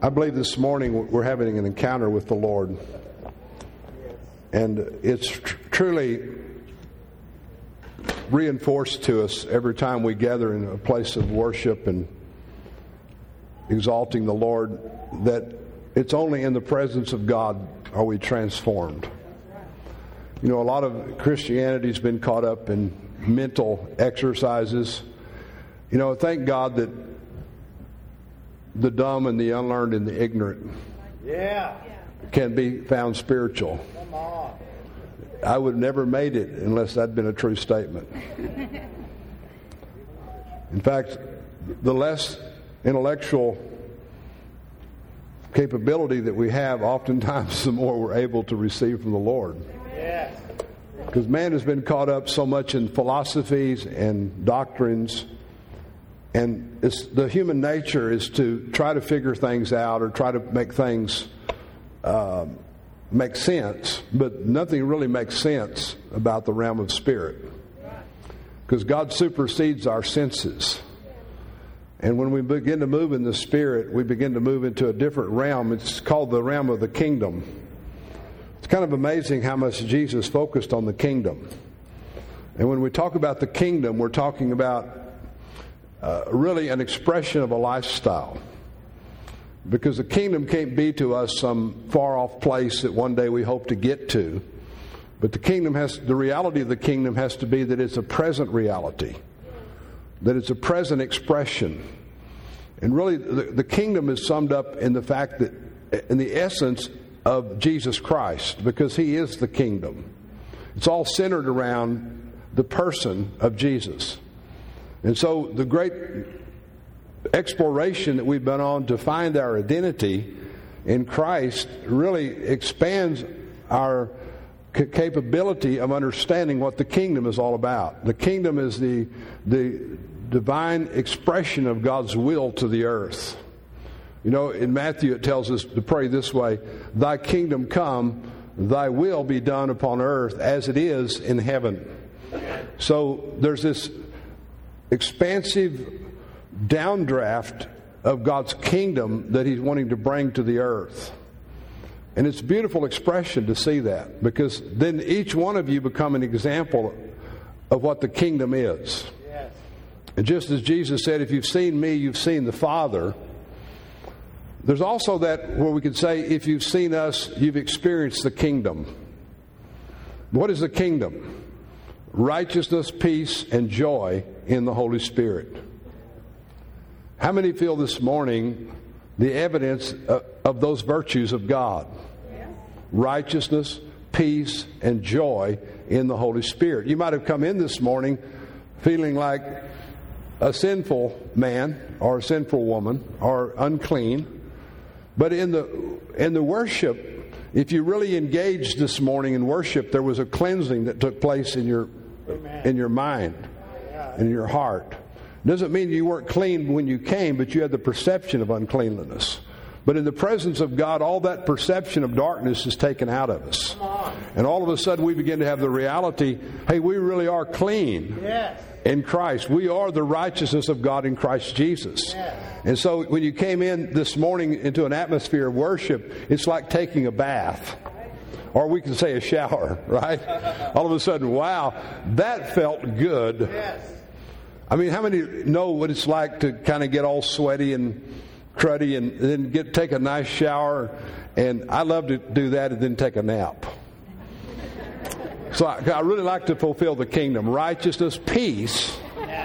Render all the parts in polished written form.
I believe this morning we're having an encounter with the Lord. And it's truly reinforced to us every time we gather in a place of worship and exalting the Lord that it's only in the presence of God are we transformed. You know, a lot of Christianity's been caught up in mental exercises. You know, thank God that the dumb and the unlearned and the ignorant can be found spiritual. Come on. I would have never made it unless that'd been a true statement. In fact, the less intellectual capability that we have, oftentimes the more we're able to receive from the Lord. Yes. Because man has been caught up so much in philosophies and doctrines, and the human nature is to try to figure things out or try to make things make sense, but nothing really makes sense about the realm of spirit. Because God supersedes our senses. And when we begin to move in the Spirit, we begin to move into a different realm. It's called the realm of the kingdom. It's kind of amazing how much Jesus focused on the kingdom. And when we talk about the kingdom, we're talking about really an expression of a lifestyle. Because the kingdom can't be to us some far-off place that one day we hope to get to. But the reality of the kingdom has to be that it's a present reality. That it's a present expression. And really, the kingdom is summed up in the fact that, in the essence of Jesus Christ, because He is the kingdom. It's all centered around the person of Jesus. And so the great exploration that we've been on to find our identity in Christ really expands our capability of understanding what the kingdom is all about. The kingdom is the divine expression of God's will to the earth. You know, in Matthew it tells us to pray this way: Thy kingdom come, Thy will be done upon earth as it is in heaven. So there's this expansive downdraft of God's kingdom that He's wanting to bring to the earth. And it's a beautiful expression to see that, because then each one of you become an example of what the kingdom is. Yes. And just as Jesus said, if you've seen me, you've seen the Father, there's also that where we could say, if you've seen us, you've experienced the kingdom. What is the kingdom? Righteousness, peace, and joy in the Holy Spirit. How many feel this morning the evidence of those virtues of God? Righteousness, peace, and joy in the Holy Spirit. You might have come in this morning feeling like a sinful man or a sinful woman or unclean. But in the worship, if you really engaged this morning in worship, there was a cleansing that took place in your mind, in your heart. Doesn't mean you weren't clean when you came, but you had the perception of uncleanliness. But in the presence of God, all that perception of darkness is taken out of us. And all of a sudden we begin to have the reality, hey, we really are clean in Christ. We are the righteousness of God in Christ Jesus. And so when you came in this morning into an atmosphere of worship, it's like taking a bath. Or we can say a shower, right? All of a sudden, wow, that felt good. I mean, how many know what it's like to kind of get all sweaty and cruddy and then take a nice shower? And I love to do that and then take a nap. So I really like to fulfill the kingdom. Righteousness, peace.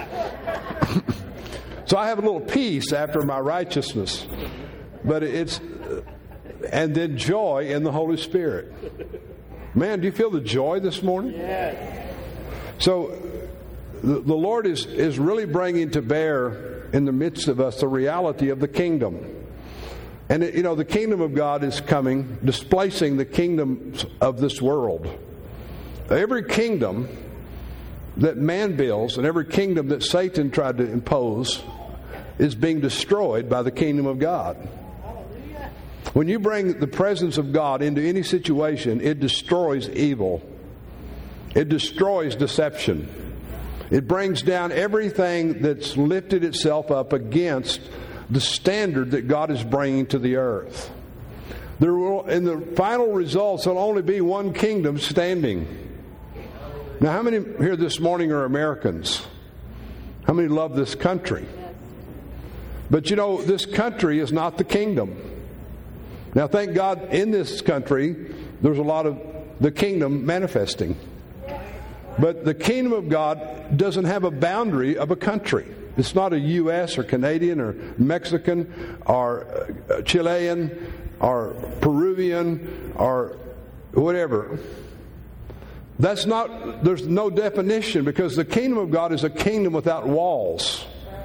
So I have a little peace after my righteousness. But and then joy in the Holy Spirit. Man, do you feel the joy this morning? Yes. So the Lord is really bringing to bear in the midst of us the reality of the kingdom. And the kingdom of God is coming, displacing the kingdoms of this world. Every kingdom that man builds and every kingdom that Satan tried to impose is being destroyed by the kingdom of God. When you bring the presence of God into any situation, it destroys evil. It destroys deception. It brings down everything that's lifted itself up against the standard that God is bringing to the earth. There will, in the final results, there'll only be one kingdom standing. Now, how many here this morning are Americans? How many love this country? But you know, this country is not the kingdom. Now, thank God in this country, there's a lot of the kingdom manifesting. But the kingdom of God doesn't have a boundary of a country. It's not a U.S. or Canadian or Mexican or Chilean or Peruvian or whatever. There's no definition, because the kingdom of God is a kingdom without walls.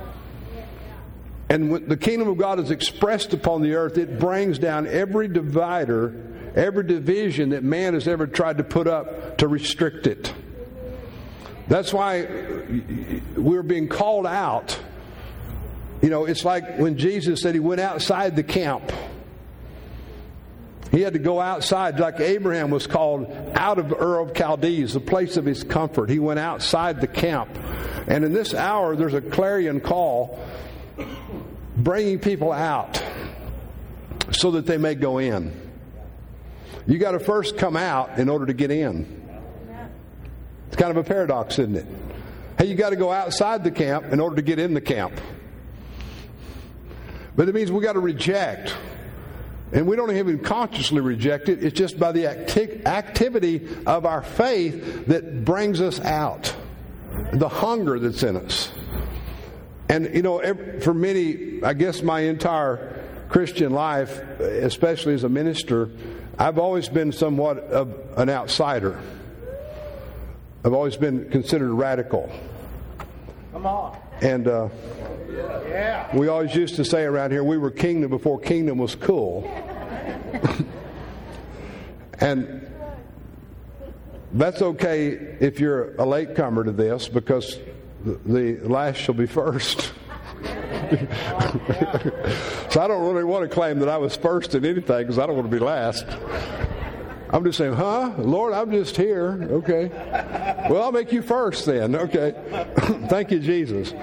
And when the kingdom of God is expressed upon the earth, it brings down every divider, every division that man has ever tried to put up to restrict it. That's why we're being called out. You know, it's like when Jesus said he went outside the camp. He had to go outside, like Abraham was called out of Ur of Chaldees, the place of his comfort. He went outside the camp. And in this hour, there's a clarion call bringing people out so that they may go in. You got to first come out in order to get in. It's kind of a paradox, isn't it? Hey, you got to go outside the camp in order to get in the camp. But it means we got to reject. And we don't even consciously reject it. It's just by the activity of our faith that brings us out. The hunger that's in us. And, you know, for many, I guess my entire Christian life, especially as a minister, I've always been somewhat of an outsider. I've always been considered radical. Come on. And we always used to say around here, we were kingdom before kingdom was cool. And that's okay if you're a latecomer to this, because the last shall be first. So I don't really want to claim that I was first in anything, because I don't want to be last. I'm just saying, Lord, I'm just here. Okay. Well, I'll make you first then. Okay. Thank you, Jesus.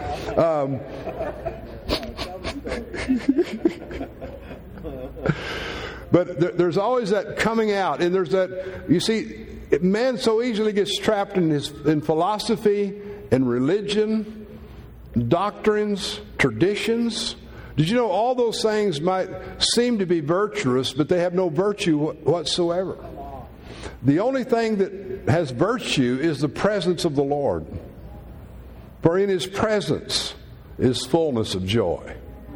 But there's always that coming out. And there's that, you see, man so easily gets trapped in philosophy and religion, doctrines, traditions. Did you know all those things might seem to be virtuous, but they have no virtue whatsoever? The only thing that has virtue is the presence of the Lord. For in His presence is fullness of joy.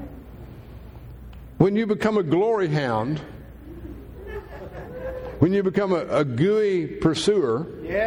When you become a glory hound, when you become a gooey pursuer,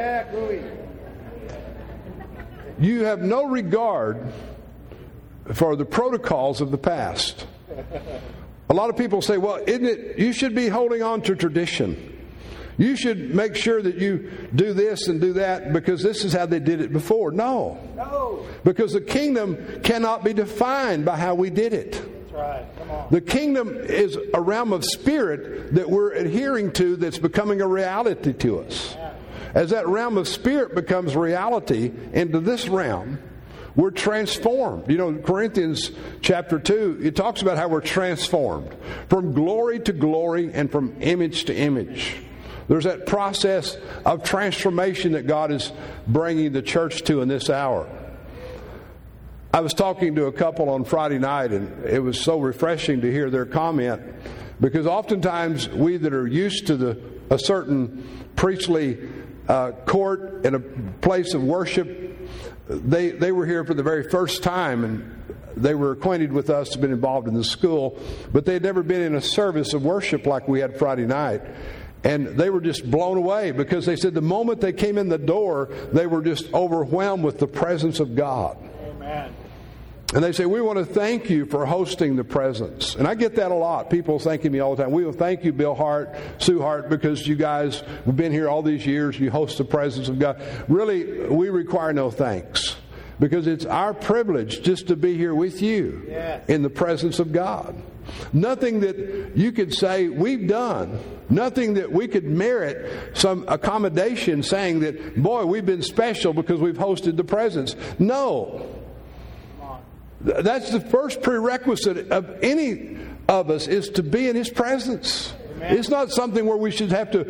you have no regard for the protocols of the past. A lot of people say, well, isn't it, you should be holding on to tradition. You should make sure that you do this and do that because this is how they did it before. No. Because the kingdom cannot be defined by how we did it. That's right. Come on. The kingdom is a realm of spirit that we're adhering to that's becoming a reality to us. As that realm of spirit becomes reality into this realm, we're transformed. You know, Corinthians chapter 2, it talks about how we're transformed from glory to glory and from image to image. There's that process of transformation that God is bringing the church to in this hour. I was talking to a couple on Friday night, and it was so refreshing to hear their comment, because oftentimes we that are used to a certain priestly court and a place of worship, they were here for the very first time, and they were acquainted with us, been involved in the school, but they had never been in a service of worship like we had Friday night. And they were just blown away, because they said the moment they came in the door, they were just overwhelmed with the presence of God. Amen. And they say, we want to thank you for hosting the presence. And I get that a lot. People thanking me all the time. We will thank you, Bill Hart, Sue Hart, because you guys have been here all these years. You host the presence of God. Really, we require no thanks, because it's our privilege just to be here with you in the presence of God. Nothing that you could say we've done. Nothing that we could merit some accommodation saying that, boy, we've been special because we've hosted the presence. No. That's the first prerequisite of any of us, is to be in His presence. Amen. It's not something where we should have to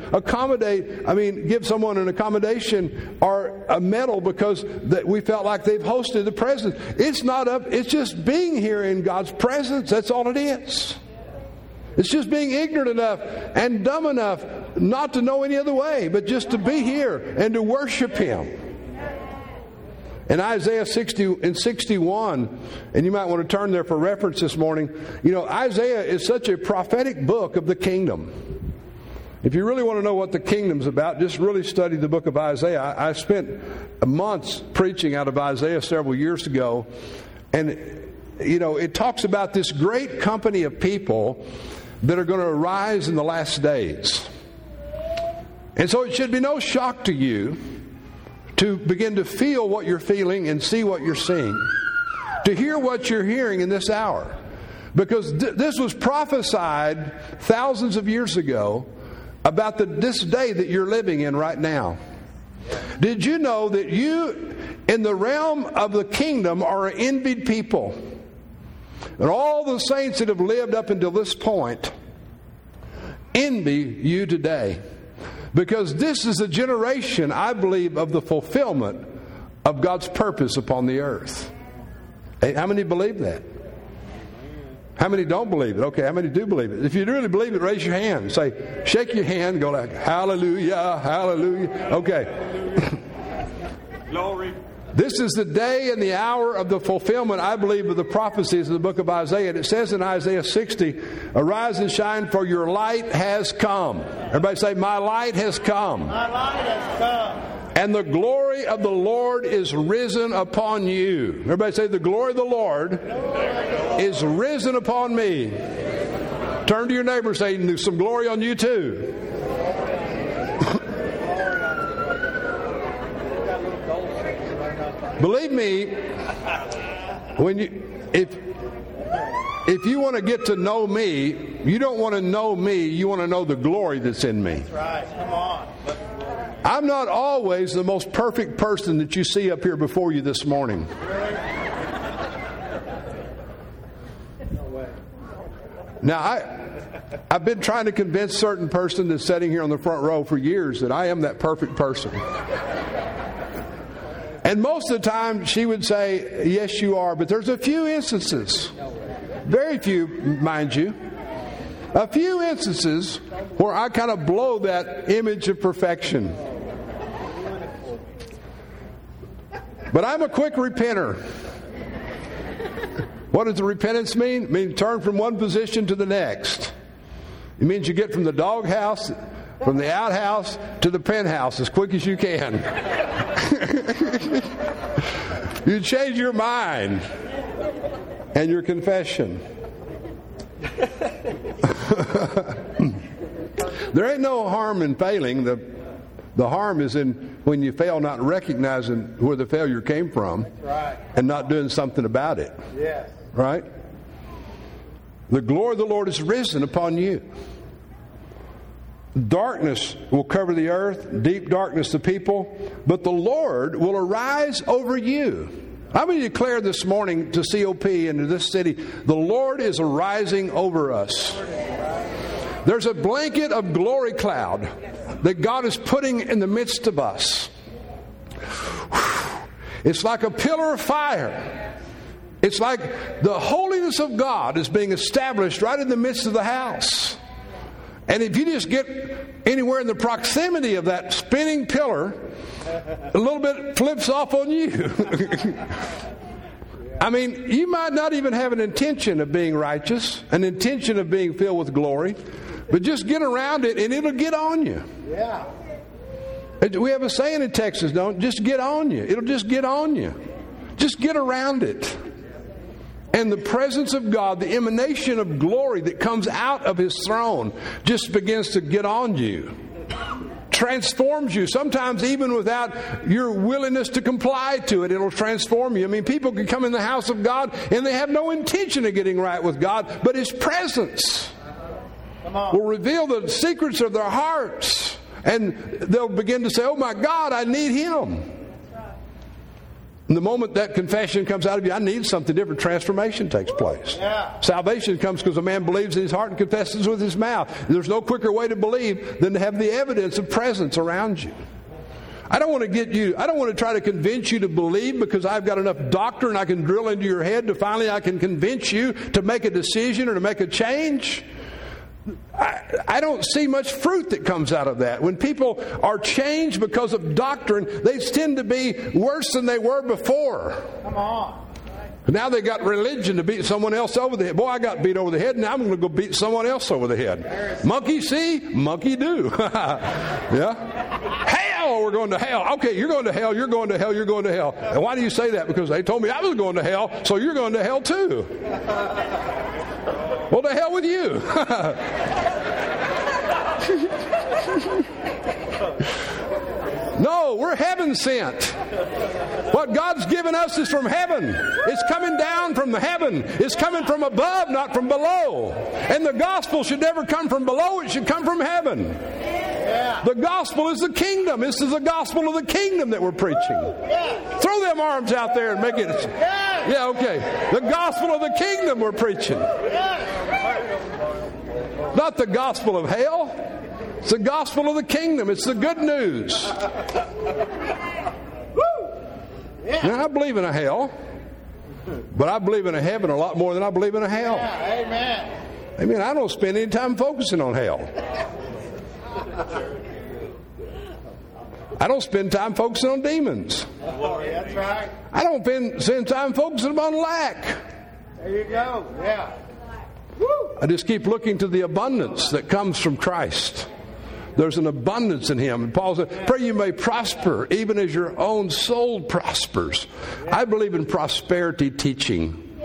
give someone an accommodation or a medal because that we felt like they've hosted the presence. It's just being here in God's presence. That's all it is. It's just being ignorant enough and dumb enough not to know any other way, but just to be here and to worship Him. In Isaiah 60 and 61, and you might want to turn there for reference this morning, Isaiah is such a prophetic book of the kingdom. If you really want to know what the kingdom's about, just really study the book of Isaiah. I spent months preaching out of Isaiah several years ago, and it talks about this great company of people that are going to arise in the last days. And so it should be no shock to you to begin to feel what you're feeling and see what you're seeing, to hear what you're hearing in this hour. Because this was prophesied thousands of years ago about this day that you're living in right now. Did you know that you, in the realm of the kingdom, are an envied people? And all the saints that have lived up until this point envy you today. Because this is a generation, I believe, of the fulfillment of God's purpose upon the earth. Hey, how many believe that? How many don't believe it? Okay, how many do believe it? If you really believe it, raise your hand. Say, shake your hand, go like, hallelujah, hallelujah. Okay. Glory. This is the day and the hour of the fulfillment, I believe, of the prophecies of the book of Isaiah. And it says in Isaiah 60, arise and shine, for your light has come. Everybody say, my light has come. My light has come. And the glory of the Lord is risen upon you. Everybody say, the glory of the Lord is risen upon me. Turn to your neighbor and say, there's some glory on you too. Believe me, if you want to get to know me, you don't want to know me, you want to know the glory that's in me. That's right. Come on. I'm not always the most perfect person that you see up here before you this morning. Now, I've been trying to convince certain person that's sitting here on the front row for years that I am that perfect person. And most of the time she would say, yes, you are. But there's a few instances, very few, mind you, a few instances where I kind of blow that image of perfection. But I'm a quick repenter. What does the repentance mean? It means turn from one position to the next. It means you get from the doghouse, from the outhouse to the penthouse as quick as you can. You change your mind and your confession. There ain't no harm in failing. The harm is in when you fail not recognizing where the failure came from. Right. And not doing something about it. Yes. Right? The glory of the Lord is risen upon you. Darkness will cover the earth, deep darkness the people, but the Lord will arise over you. I'm going to declare this morning to COP and to this city, the Lord is arising over us. There's a blanket of glory cloud that God is putting in the midst of us. It's like a pillar of fire. It's like the holiness of God is being established right in the midst of the house. And if you just get anywhere in the proximity of that spinning pillar, a little bit flips off on you. I mean, you might not even have an intention of being righteous, an intention of being filled with glory, but just get around it and it'll get on you. Yeah. We have a saying in Texas, don't just get on you. It'll just get on you. Just get around it. And the presence of God, the emanation of glory that comes out of His throne just begins to get on you. Transforms you. Sometimes even without your willingness to comply to it, it'll transform you. I mean, people can come in the house of God and they have no intention of getting right with God, but His presence will reveal the secrets of their hearts. And they'll begin to say, oh my God, I need Him. And the moment that confession comes out of you, I need something different, transformation takes place. Yeah. Salvation comes because a man believes in his heart and confesses with his mouth. There's no quicker way to believe than to have the evidence of presence around you. I don't want to try to convince you to believe because I've got enough doctrine I can drill into your head to finally I can convince you to make a decision or to make a change. I don't see much fruit that comes out of that. When people are changed because of doctrine, they tend to be worse than they were before. Come on. Now they got religion to beat someone else over the head. Boy, I got beat over the head. Now I'm going to go beat someone else over the head. Monkey see, monkey do. Yeah? Hell, we're going to hell. Okay, you're going to hell, you're going to hell, you're going to hell. And why do you say that? Because they told me I was going to hell, so you're going to hell too. Well, to hell with you. No, we're heaven sent. What God's given us is from heaven. It's coming down from the heaven. It's coming from above, not from below. And the gospel should never come from below. It should come from heaven. Yeah. The gospel is the kingdom. This is the gospel of the kingdom that we're preaching. Yeah. Throw them arms out there and make it. Yeah, okay. The gospel of the kingdom we're preaching. Not the gospel of hell. It's the gospel of the kingdom. It's the good news. Now, I believe in a hell, but I believe in a heaven a lot more than I believe in a hell. Yeah, amen. Amen. I don't spend any time focusing on hell. I don't spend time focusing on demons. That's right. I don't spend time focusing on lack. There you go. Yeah. I just keep looking to the abundance that comes from Christ. There's an abundance in Him. And Paul said, pray you may prosper even as your own soul prospers. I believe in prosperity teaching.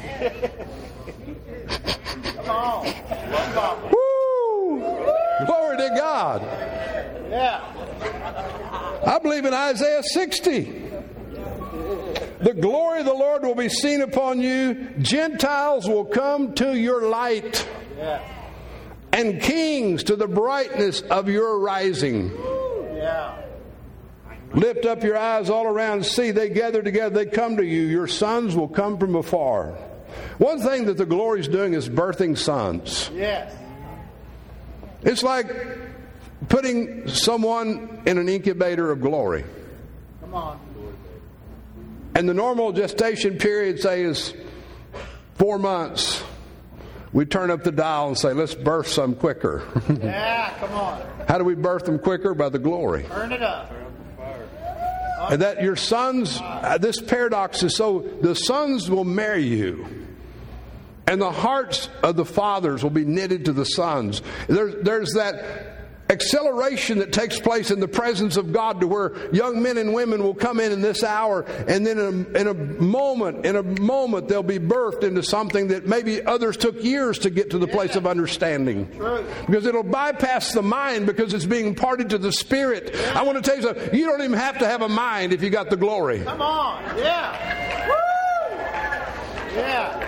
Come on. Woo! Glory to God. Yeah. I believe in Isaiah 60. The glory of the Lord will be seen upon you. Gentiles will come to your light. Yeah. And kings to the brightness of your rising. Yeah. Lift up your eyes all around and see. They gather together. They come to you. Your sons will come from afar. One thing that the glory is doing is birthing sons. Yes. It's like putting someone in an incubator of glory. Come on. And the normal gestation period, say, is 4 months. We turn up the dial and say, let's birth some quicker. Yeah, come on. How do we birth them quicker? By the glory. Turn it up. And that your sons, this paradox is so, the sons will marry you. And the hearts of the fathers will be knitted to the sons. There's that acceleration that takes place in the presence of God to where young men and women will come in this hour, and then in a moment they'll be birthed into something that maybe others took years to get to the place of understanding. True. Because it'll bypass the mind because it's being imparted to the spirit. I want to tell you something. You don't even have to have a mind if you got the glory. Come on. Yeah. Woo! Yeah.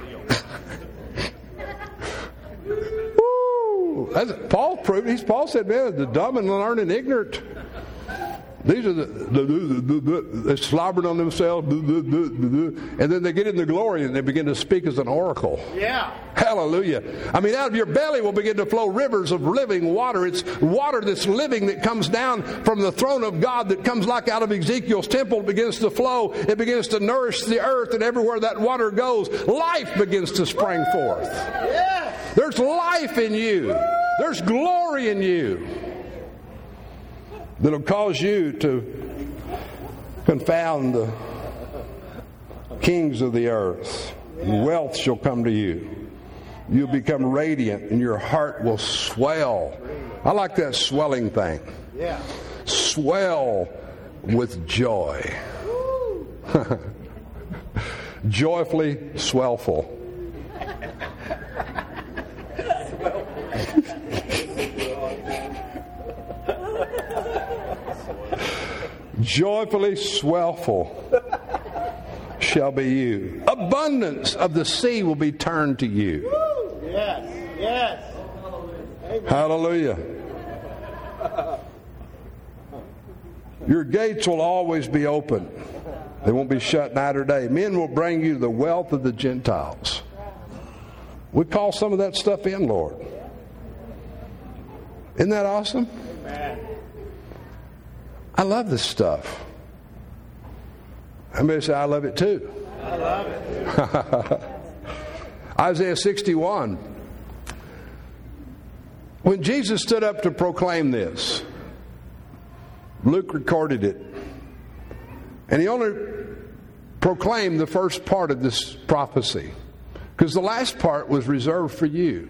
That's, Paul proved. Paul said, "Man, the dumb and learned and ignorant. These are they slobbered on themselves, and then they get in the glory and they begin to speak as an oracle." Yeah. Hallelujah! I mean, out of your belly will begin to flow rivers of living water. It's water that's living that comes down from the throne of God, that comes like out of Ezekiel's temple. It begins to flow. It begins to nourish the earth, and everywhere that water goes, life begins to spring forth. Yes. There's life in you. There's glory in you that'll cause you to confound the kings of the earth. Wealth shall come to you. You'll become radiant and your heart will swell. I like that swelling thing. Yeah. Swell with joy. Joyfully swellful. Joyfully swellful shall be you. Abundance of the sea will be turned to you. Yes. Yes. Amen. Hallelujah. Your gates will always be open. They won't be shut night or day. Men will bring you the wealth of the Gentiles. We call some of that stuff in, Lord. Isn't that awesome? Amen. I love this stuff. Somebody say, I love it too. I love it. Isaiah 61. When Jesus stood up to proclaim this, Luke recorded it. And he only proclaimed the first part of this prophecy, because the last part was reserved for you.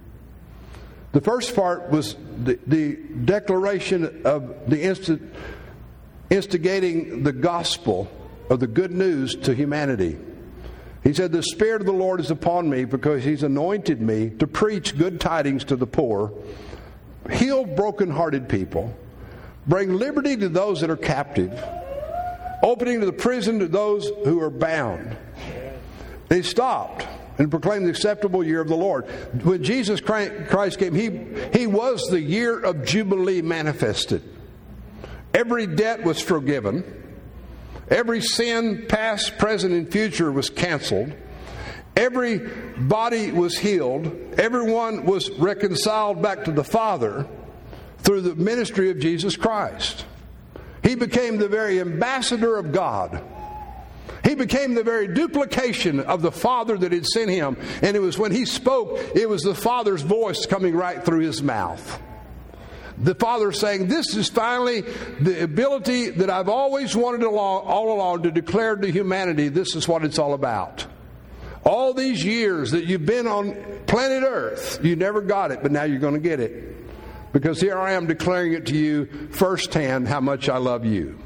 The first part was the declaration of the instigating the gospel of the good news to humanity. He said, the Spirit of the Lord is upon me because He's anointed me to preach good tidings to the poor, heal brokenhearted people, bring liberty to those that are captive, opening to the prison to those who are bound. And he stopped and proclaimed the acceptable year of the Lord. When Jesus Christ came, He was the year of Jubilee manifested. Every debt was forgiven. Every sin, past, present, and future, was canceled. Every body was healed. Everyone was reconciled back to the Father through the ministry of Jesus Christ. He became the very ambassador of God. He became the very duplication of the Father that had sent Him. And it was when He spoke, it was the Father's voice coming right through His mouth. The Father saying, this is finally the ability that I've always wanted all along to declare to humanity, this is what it's all about. All these years that you've been on planet Earth, you never got it, but now you're going to get it. Because here I am declaring it to you firsthand how much I love you.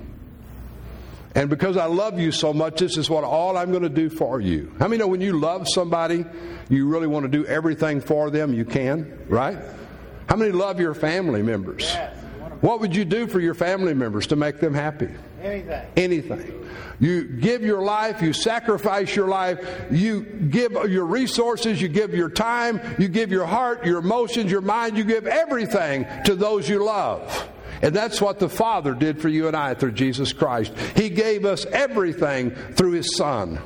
And because I love you so much, this is what all I'm going to do for you. How many know when you love somebody, you really want to do everything for them you can, right? How many love your family members? Yes. What would you do for your family members to make them happy? Anything. Anything. You give your life, you sacrifice your life, you give your resources, you give your time, you give your heart, your emotions, your mind, you give everything to those you love. And that's what the Father did for you and I through Jesus Christ. He gave us everything through His Son.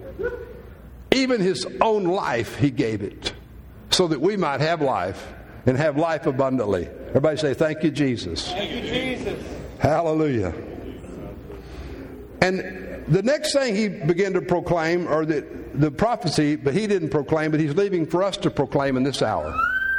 Even His own life He gave it so that we might have life and have life abundantly. Everybody say, thank you, Jesus. Thank you, Jesus. Hallelujah. And the next thing He began to proclaim, or the prophecy, but He didn't proclaim, but He's leaving for us to proclaim in this hour.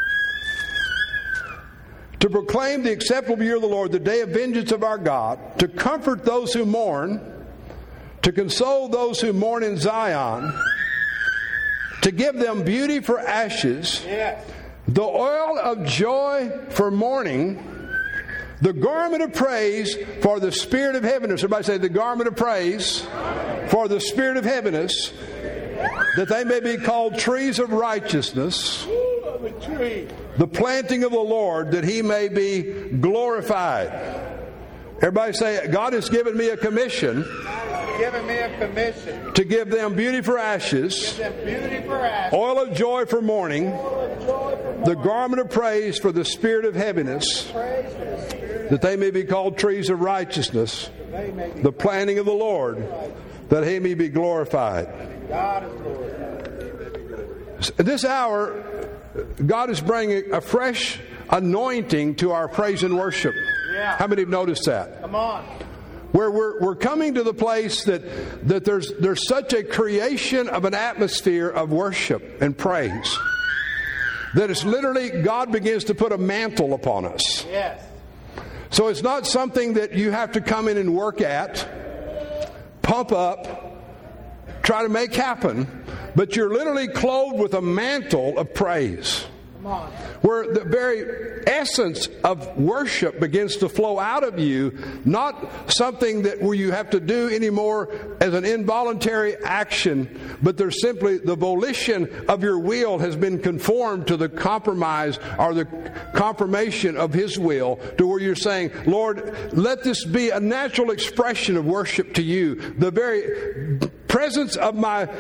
To proclaim the acceptable year of the Lord, the day of vengeance of our God, to comfort those who mourn, to console those who mourn in Zion, to give them beauty for ashes, Yes. the oil of joy for mourning, the garment of praise for the spirit of heaviness. Everybody say, the garment of praise for the spirit of heaviness, that they may be called trees of righteousness, Of a tree. the planting of the Lord, that He may be glorified. Everybody say, God has given me a commission Giving me a commission. to give them beauty for ashes, Give them beauty for ashes. oil of joy for mourning, the garment of praise for the spirit of heaviness, Praise for the Spirit. that they may be called trees of righteousness, They may be. the planting of the Lord, that He may be glorified. God is glorified. This hour, God is bringing a fresh anointing to our praise and worship. Yeah. How many have noticed that? Come on. Where we're coming to the place that there's such a creation of an atmosphere of worship and praise that it's literally God begins to put a mantle upon us. Yes. So it's not something that you have to come in and work at, pump up, try to make happen, but you're literally clothed with a mantle of praise. Come on. Where the very essence of worship begins to flow out of you, not something that where you have to do anymore as an involuntary action, but there's simply the volition of your will has been conformed to the compromise or the confirmation of His will, to where you're saying, Lord, let this be a natural expression of worship to You. The very presence of my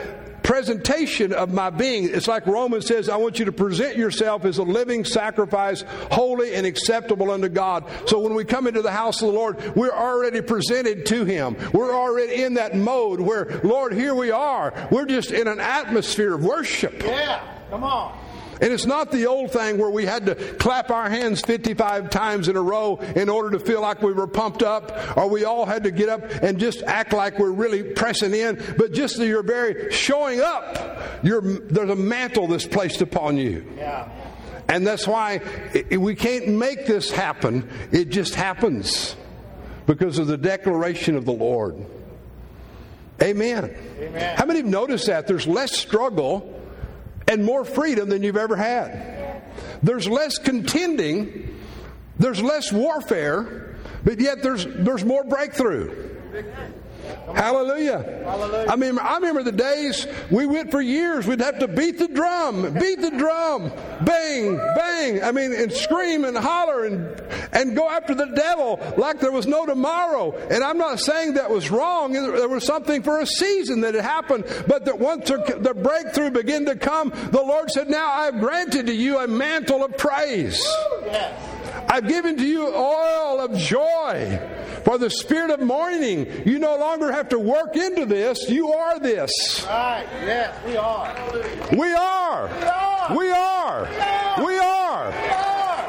presentation of my being. It's like Romans says, I want you to present yourself as a living sacrifice, holy and acceptable unto God. So when we come into the house of the Lord, we're already presented to Him. We're already in that mode where, Lord, here we are. We're just in an atmosphere of worship. Yeah, come on. And it's not the old thing where we had to clap our hands 55 times in a row in order to feel like we were pumped up, or we all had to get up and just act like we're really pressing in. But just your very showing up, there's a mantle that's placed upon you. Yeah. And that's why we can't make this happen. It just happens because of the declaration of the Lord. Amen. Amen. How many have noticed that? There's less struggle and more freedom than you've ever had. There's less contending, there's less warfare, but yet there's more breakthrough. Hallelujah. Hallelujah. I remember the days we went for years, we'd have to beat the drum, bang, bang, and scream and holler and go after the devil like there was no tomorrow. And I'm not saying that was wrong. There was something for a season that had happened, but that once the breakthrough began to come, the Lord said, now I've granted to you a mantle of praise. Yes. I've given to you oil of joy for the spirit of mourning. You no longer have to work into this. You are this. Right. Yes, we are. We are. We are. We are.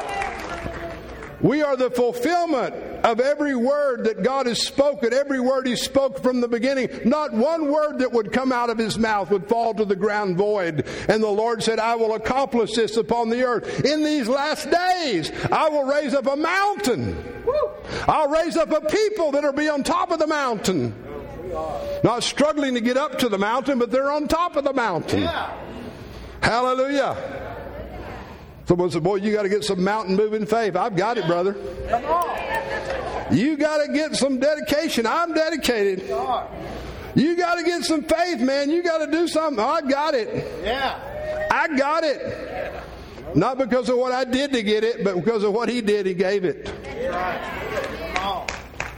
We are the fulfillment of every word that God has spoken, every word He spoke from the beginning. Not one word that would come out of His mouth would fall to the ground void. And the Lord said, I will accomplish this upon the earth. In these last days, I will raise up a mountain. I'll raise up a people that will be on top of the mountain. Not struggling to get up to the mountain, but they're on top of the mountain. Yeah. Hallelujah. Someone said, boy, you got to get some mountain moving faith. I've got it, brother. Come on. You got to get some dedication. I'm dedicated. You got to get some faith, man. You got to do something. I got it. Yeah. I got it. Not because of what I did to get it, but because of what He did, He gave it. Right. Come on.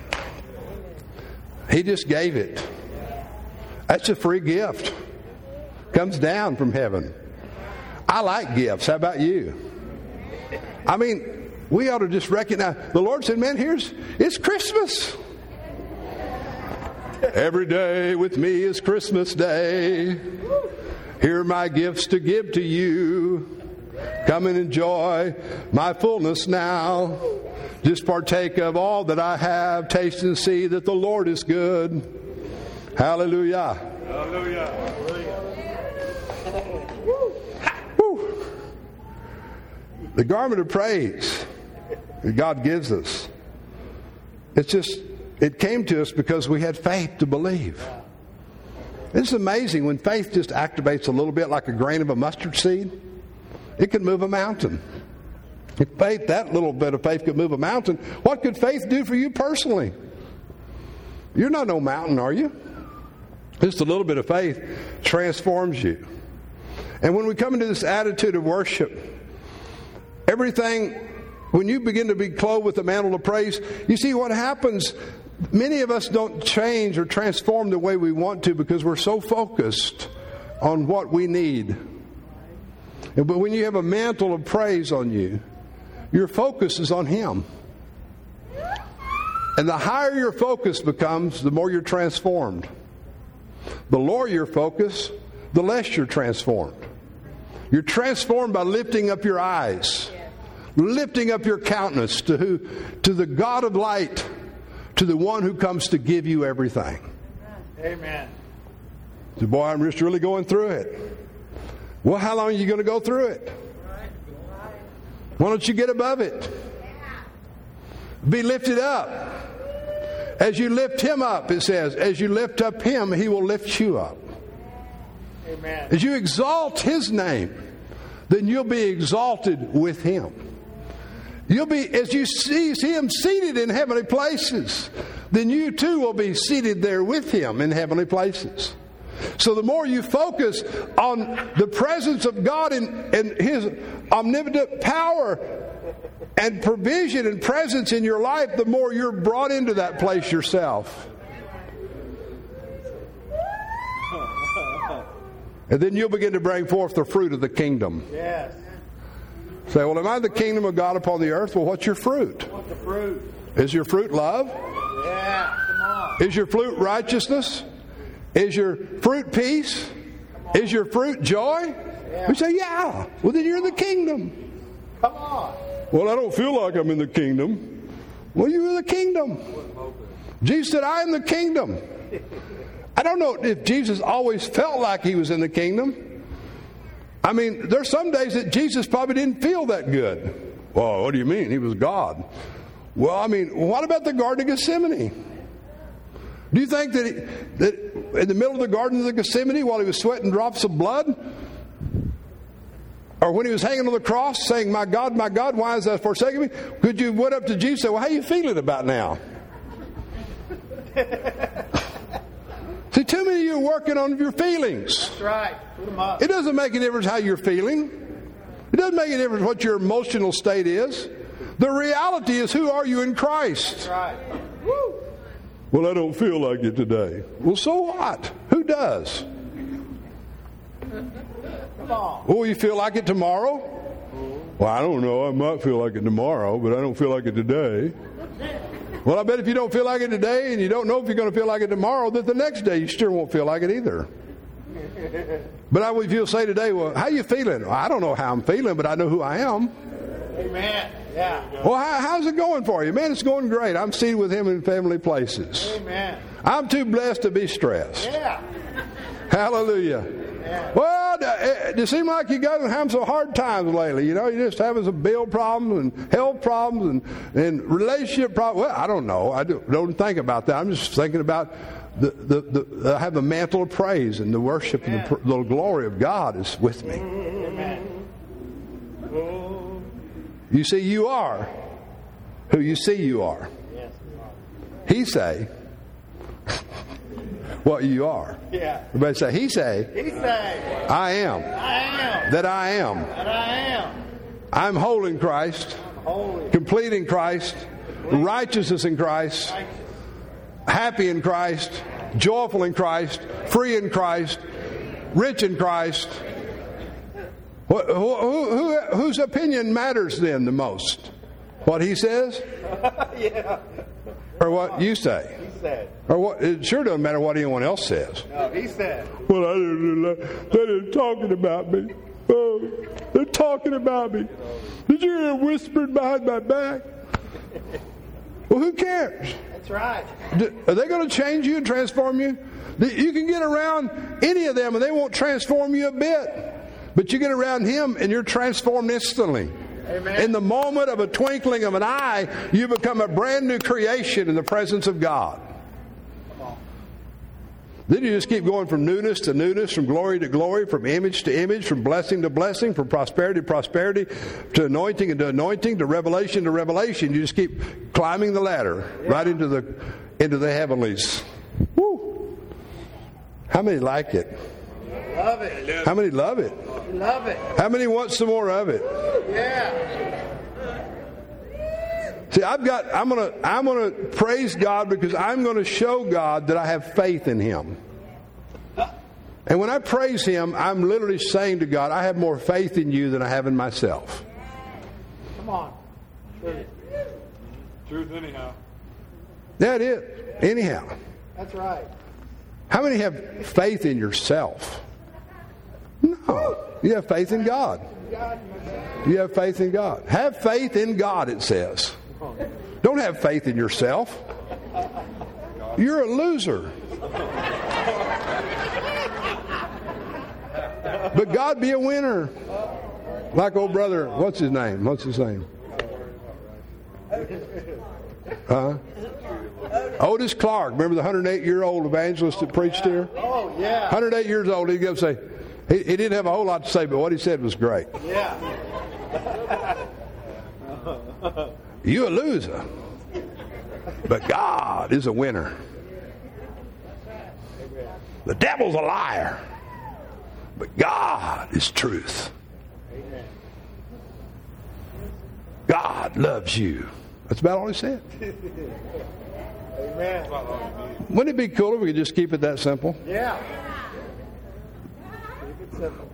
He just gave it. That's a free gift. Comes down from heaven. I like gifts. How about you? We ought to just recognize. The Lord said, man, it's Christmas. Every day with me is Christmas Day. Here are my gifts to give to you. Come and enjoy my fullness now. Just partake of all that I have. Taste and see that the Lord is good. Hallelujah. Hallelujah. Woo. The garment of praise that God gives us. It came to us because we had faith to believe. It's amazing when faith just activates a little bit like a grain of a mustard seed. It can move a mountain. If that little bit of faith could move a mountain, what could faith do for you personally? You're not no mountain, are you? Just a little bit of faith transforms you. And when we come into this attitude of worship, everything, when you begin to be clothed with the mantle of praise, you see what happens. Many of us don't change or transform the way we want to because we're so focused on what we need. But when you have a mantle of praise on you, your focus is on Him. And the higher your focus becomes, the more you're transformed. The lower your focus, the less you're transformed. You're transformed by lifting up your eyes, lifting up your countenance to the God of light, to the one who comes to give you everything. Amen. So, boy, I'm just really going through it. Well, how long are you going to go through it? Why don't you get above it? Be lifted up. As you lift Him up, it says, as you lift up Him, He will lift you up. Amen. As you exalt His name, then you'll be exalted with Him. You'll be, as you see Him seated in heavenly places, then you too will be seated there with Him in heavenly places. So the more you focus on the presence of God and His omnipotent power and provision and presence in your life, the more you're brought into that place yourself. And then you'll begin to bring forth the fruit of the kingdom. Yes. Say, well, am I the kingdom of God upon the earth? Well, what's your fruit? What's the fruit? Is your fruit love? Yeah. Come on. Is your fruit righteousness? Is your fruit peace? Is your fruit joy? Yeah. We say, yeah. Well, then you're in the kingdom. Come on. Well, I don't feel like I'm in the kingdom. Well, you're in the kingdom. Jesus said, I am the kingdom. I don't know if Jesus always felt like he was in the kingdom. I mean, there's some days that Jesus probably didn't feel that good. Well, what do you mean? He was God. Well, I mean, what about the Garden of Gethsemane? Do you think that in the middle of the Garden of Gethsemane, while he was sweating drops of blood, or when he was hanging on the cross saying, my God, why has thou forsaken me? Could you went up to Jesus and say, well, how are you feeling about now? See, too many of you are working on your feelings. That's right. Put them up. It doesn't make a difference how you're feeling. It doesn't make a difference what your emotional state is. The reality is, who are you in Christ? That's right. Woo. Well, I don't feel like it today. Well, so what? Who does? Come on. Will you feel like it tomorrow? Well, I don't know. I might feel like it tomorrow, but I don't feel like it today. Well, I bet if you don't feel like it today and you don't know if you're going to feel like it tomorrow, that the next day you sure won't feel like it either. But if you'll say today, well, how you feeling? Well, I don't know how I'm feeling, but I know who I am. Amen. Yeah. Well, how's it going for you? Man, it's going great. I'm seated with him in family places. Amen. I'm too blessed to be stressed. Yeah. Hallelujah. Yeah. Well, it seems like you guys are having some hard times lately. You know, you're just having some bill problems and health problems and relationship problems. Well, I don't know. I don't think about that. I'm just thinking about I have the mantle of praise and the worship and the glory of God is with me. Amen. Oh. You see, you are who you see you are. Yes. He say what you are. Yeah. Everybody say, he say, He say, I am. I am. That I am. That I am. I'm whole in Christ, Holy. complete in Christ, righteousness in Christ, happy in Christ, joyful in Christ, free in Christ, rich in Christ. Whose opinion matters then the most? What he says? Yeah. Or what you say? He said. Or what? It sure doesn't matter what anyone else says. No, he said. Well, they're talking about me. Oh, they're talking about me. Did you hear whispered behind my back? Well, who cares? That's right. Are they going to change you and transform you? You can get around any of them and they won't transform you a bit. But you get around him and you're transformed instantly. Amen. In the moment of a twinkling of an eye, you become a brand new creation in the presence of God. Then you just keep going from newness to newness, from glory to glory, from image to image, from blessing to blessing, from prosperity to prosperity, to anointing and to anointing, to revelation to revelation. You just keep climbing the ladder right into the heavenlies. Woo! How many like it? Love it. How many love it? Love it. How many want some more of it? Yeah. See, I'm gonna praise God because I'm gonna show God that I have faith in him. And when I praise him, I'm literally saying to God, I have more faith in you than I have in myself. Come on. Truth. Truth anyhow. That is. Anyhow. That's right. How many have faith in yourself? No. You have faith in God. You have faith in God. Have faith in God, it says. Don't have faith in yourself. You're a loser. But God be a winner. Like old brother, what's his name? Otis Clark. Remember the 108-year-old evangelist that preached here? Oh, yeah. 108 years old. He'd go say, he didn't have a whole lot to say, but what he said was great. Yeah. You a loser. But God is a winner. The devil's a liar. But God is truth. God loves you. That's about all he said. Amen. Wouldn't it be cool if we could just keep it that simple? Yeah.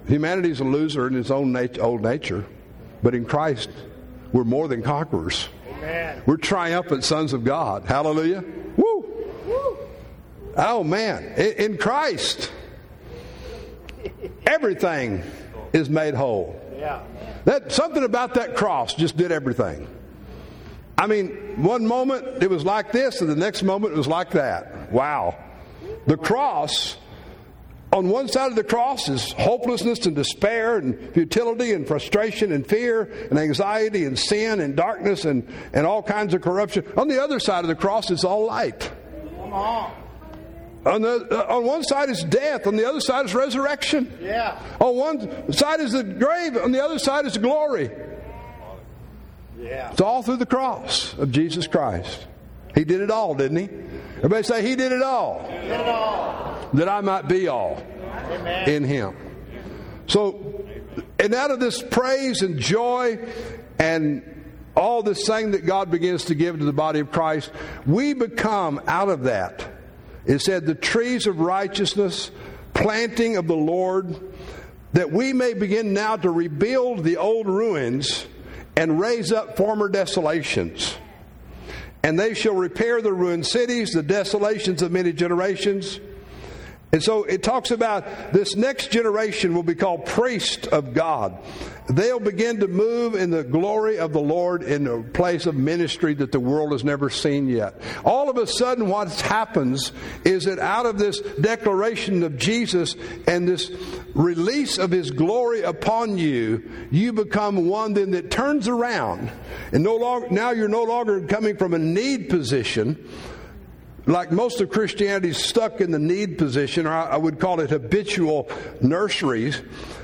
Humanity's a loser in its own old nature, but in Christ, we're more than conquerors. Amen. We're triumphant sons of God. Hallelujah. Woo! Oh, man. In Christ, everything is made whole. Yeah. Something about that cross just did everything. I mean, one moment it was like this, and the next moment it was like that. Wow. The cross, on one side of the cross is hopelessness and despair and futility and frustration and fear and anxiety and sin and darkness and all kinds of corruption. On the other side of the cross is all light. Come on. On one side is death, on the other side is resurrection. Yeah. On one side is the grave, on the other side is glory. Yeah. It's all through the cross of Jesus Christ. He did it all, didn't he? Everybody say, He did it all. Did it all. That I might be all. Amen. In Him. So, and out of this praise and joy and all this thing that God begins to give to the body of Christ, we become out of that. It said, the trees of righteousness, planting of the Lord, that we may begin now to rebuild the old ruins and raise up former desolations. And they shall repair the ruined cities, the desolations of many generations. And so it talks about this next generation will be called priests of God. They'll begin to move in the glory of the Lord in a place of ministry that the world has never seen yet. All of a sudden what happens is that out of this declaration of Jesus and this release of His glory upon you, you become one then that turns around. And now you're no longer coming from a need position. Like most of Christianity is stuck in the need position, or I would call it habitual nurseries.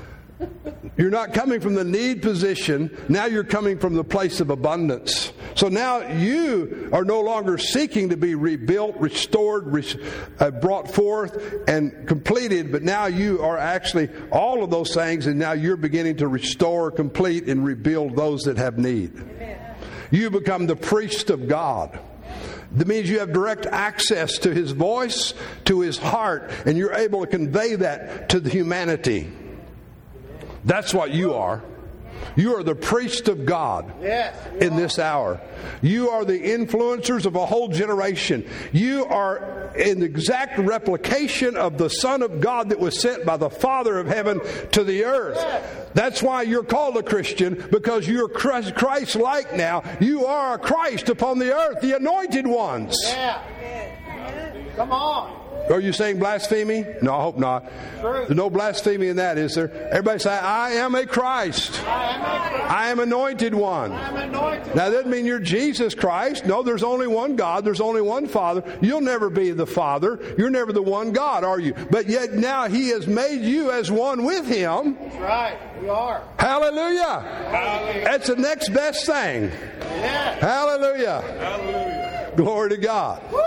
You're not coming from the need position. Now you're coming from the place of abundance. So now you are no longer seeking to be rebuilt, restored, brought forth, and completed. But now you are actually all of those things, and now you're beginning to restore, complete, and rebuild those that have need. Amen. You become the priest of God. That means you have direct access to His voice, to His heart, and you're able to convey that to the humanity. That's what you are. You are the priest of God in this hour. You are the influencers of a whole generation. You are an exact replication of the Son of God that was sent by the Father of heaven to the earth. That's why you're called a Christian, because you're Christ-like now. You are a Christ upon the earth, the anointed ones. Yeah. Come on. Are you saying blasphemy? No, I hope not. There's no blasphemy in that, is there? Everybody say, I am a Christ. I am anointed one. Now, that doesn't mean you're Jesus Christ. No, there's only one God. There's only one Father. You'll never be the Father. You're never the one God, are you? But yet now He has made you as one with Him. That's right. We are. Hallelujah. Hallelujah. That's the next best thing. Yeah. Hallelujah. Hallelujah. Glory to God. Woo.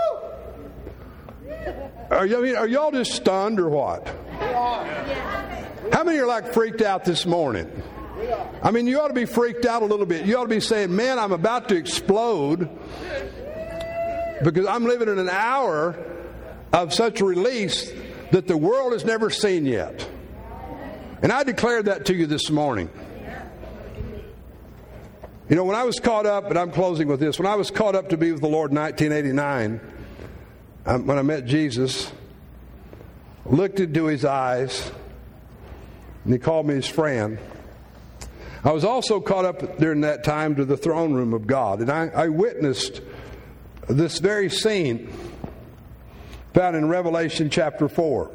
Are y'all just stunned or what? We are. How many are like freaked out this morning? We are. I mean, you ought to be freaked out a little bit. You ought to be saying, man, I'm about to explode because I'm living in an hour of such release that the world has never seen yet. And I declared that to you this morning. You know, when I was caught up, and I'm closing with this, when I was caught up to be with the Lord in 1989, when I met Jesus, looked into His eyes, and He called me His friend. I was also caught up during that time to the throne room of God, and I witnessed this very scene found in Revelation chapter 4.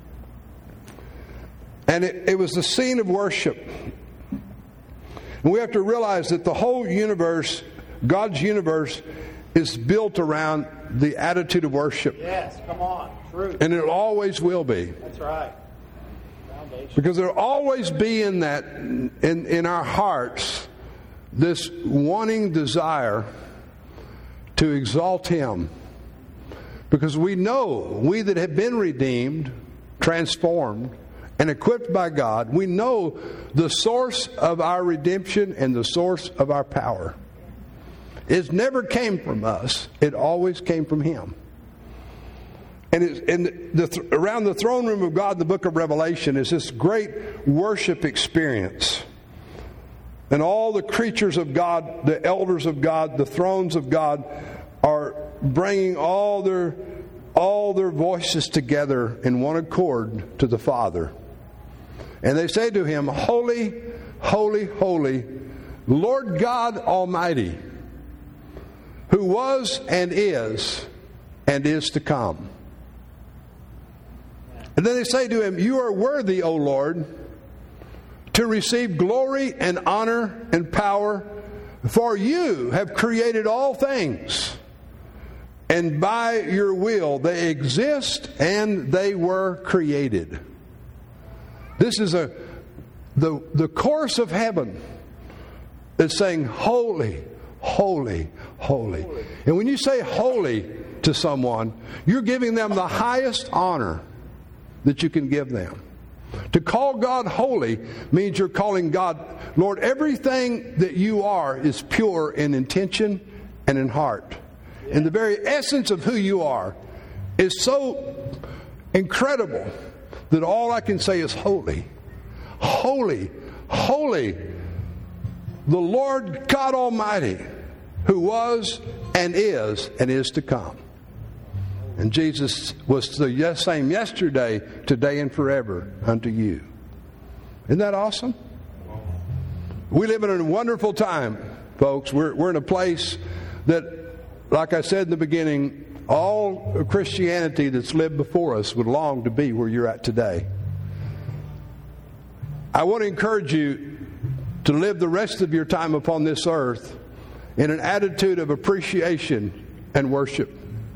And it was the scene of worship. And we have to realize that the whole universe, God's universe, is built around the attitude of worship. Yes, come on. True. And it always will be. That's right. Foundation. Because there'll always be in that, in our hearts, this wanting desire to exalt Him. Because we know, we that have been redeemed, transformed, and equipped by God, we know the source of our redemption and the source of our power. It never came from us. It always came from Him. And around the throne room of God in the book of Revelation is this great worship experience. And all the creatures of God, the elders of God, the thrones of God are bringing all their voices together in one accord to the Father. And they say to him, "Holy, holy, holy, Lord God Almighty, who was and is to come." And then they say to him, "You are worthy, O Lord, to receive glory and honor and power, for you have created all things, and by your will they exist and they were created." This is the chorus of heaven that's saying, "Holy, holy, holy." And when you say holy to someone, you're giving them the highest honor that you can give them. To call God holy means you're calling God, Lord, everything that you are is pure in intention and in heart. And the very essence of who you are is so incredible that all I can say is holy. Holy, holy, the Lord God Almighty, who was and is to come. And Jesus was the same yesterday, today, and forever unto you. Isn't that awesome? We live in a wonderful time, folks. We're in a place that, like I said in the beginning, all Christianity that's lived before us would long to be where you're at today. I want to encourage you to live the rest of your time upon this earth in an attitude of appreciation and worship.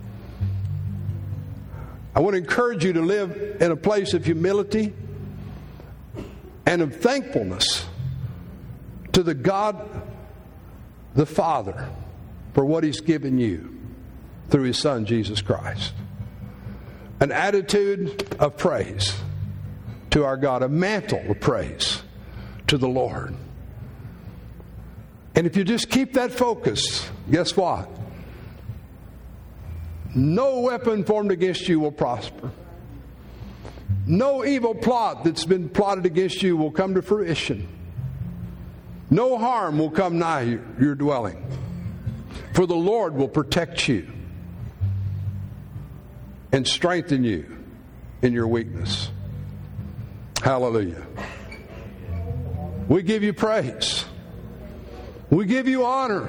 I want to encourage you to live in a place of humility and of thankfulness to the God, the Father, for what He's given you through His Son, Jesus Christ. An attitude of praise to our God, a mantle of praise to the Lord. And if you just keep that focus, guess what? No weapon formed against you will prosper. No evil plot that's been plotted against you will come to fruition. No harm will come nigh your dwelling. For the Lord will protect you and strengthen you in your weakness. Hallelujah. We give you praise. We give you honor.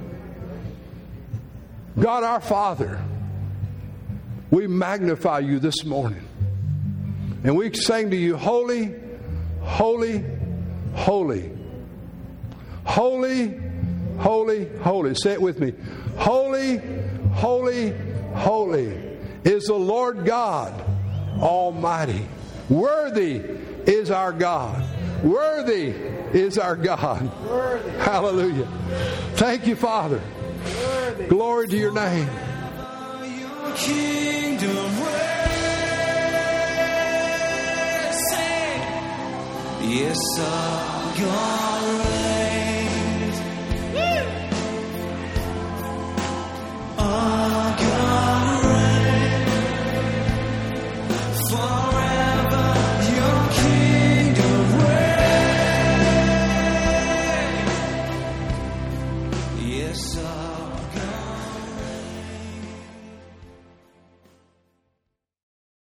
God our Father, we magnify you this morning. And we sang to you, holy, holy, holy. Holy, holy, holy. Say it with me. Holy, holy, holy is the Lord God Almighty. Worthy is our God. Worthy is our God. Worthy. Hallelujah. Thank you, Father. Worthy. Glory to your name. Kingdom reigns. Yes, our God reigns.